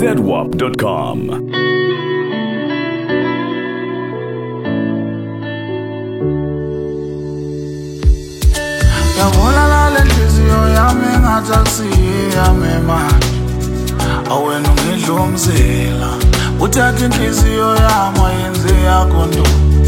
zedwap.com. Yabona la lenhliziyo yami ngathi akusiyami manje, awena ungidla umzila, uthatha inhliziyo yami wayenze yakho nto.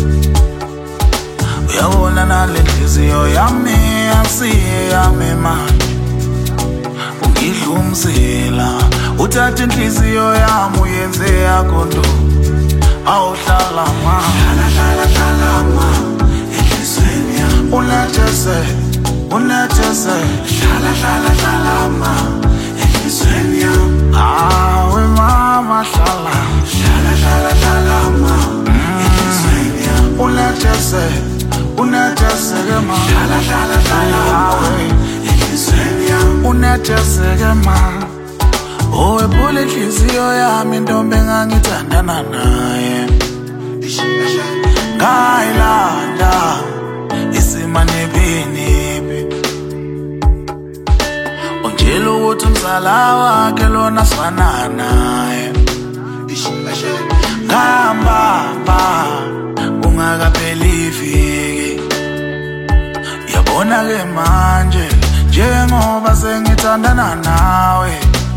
Uyabona la lenhliziyo yami akusiyami manje, ungidla umzila, uthatha inhliziyo yami uyenze yakho nto. Awuhlala ma, hlala ma, enhlizweni yami unethese, hlala ma, enhlizweni yami. Awe mama hlala ma, enhlizweni yami unethese ke ma, hlala enhlizweni yami unethese ke ma. Owephula inhliziyo yami intombi engangithandana naye, ngayilanda isimanebinibi, ungitshela ukuthi umzala wakhe lona sifana naye. Ngahamba kungakapheli iviki, yabona ke manje njengoba sengithandana nawe,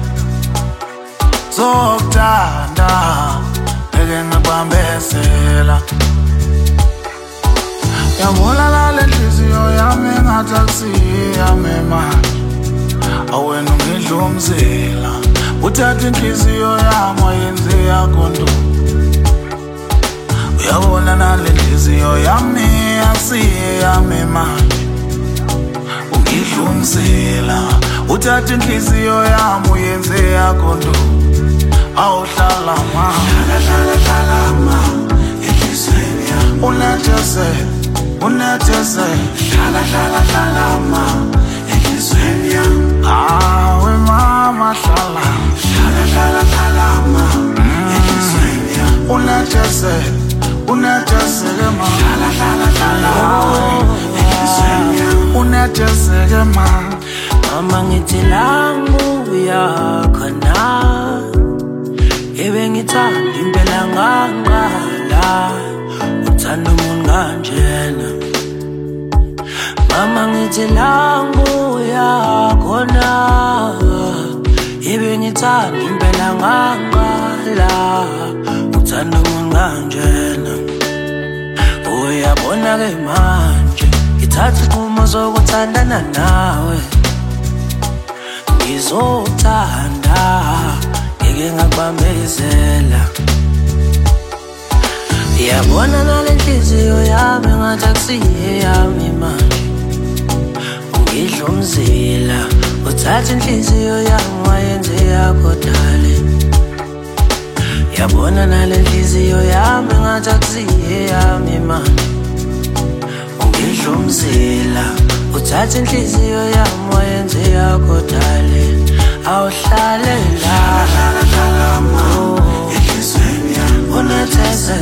zokuthanda ngeke ngibambezela. Yabona la lenhliziyo yami ngathi akusiyami manje, awena ungidla umzila, uthatha inhliziyo yami wayenze yakho nto. Uyabona la lenhliziyo yami akusiyami manje, ungidla umzila, uthatha inhliziyo yami uyenze yakho nto. Awuhlala ma, hlala ma, enhlizweni yami unethese, hlala ma, enhlizweni yami. Awe mama hlala ma, enhlizweni yami unethese ke ma, hlala enhlizweni yami unethese ke ma. Mama ngithi langu uyakhona, ebengithanda impela ngaqala uthanda umuntu kanjena. Mama ngithi langu uyakhona, ebengithanda impela ngaqala uthanda umuntu kanjena. Uyabona ke manje ngithatha isinqumo sokuthandana nawe, ngizothanda ngeke ngakubambezela. Yabona nale nhliziyo yami ngathi akusiyami manje, ungidla umzila, uthatha inhliziyo yami wayenze yakho darling. Yabona nale nhliziyo yami ngathi akusiyami manje, ungidla umzila, uthatha inhliziyo yami wayenze yakho darling. Awuhlale la, hlala ma, enhlizweni yami unethese,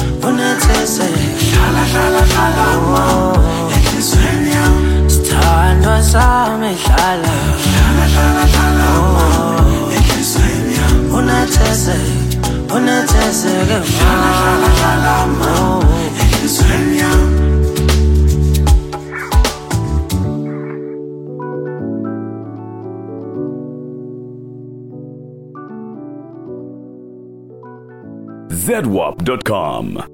hlala ma, enhlizweni yami. Sithandwa sami hlala ma, enhlizweni yami unethese ke ma, hlala ma, enhlizweni yami. zedwap.com.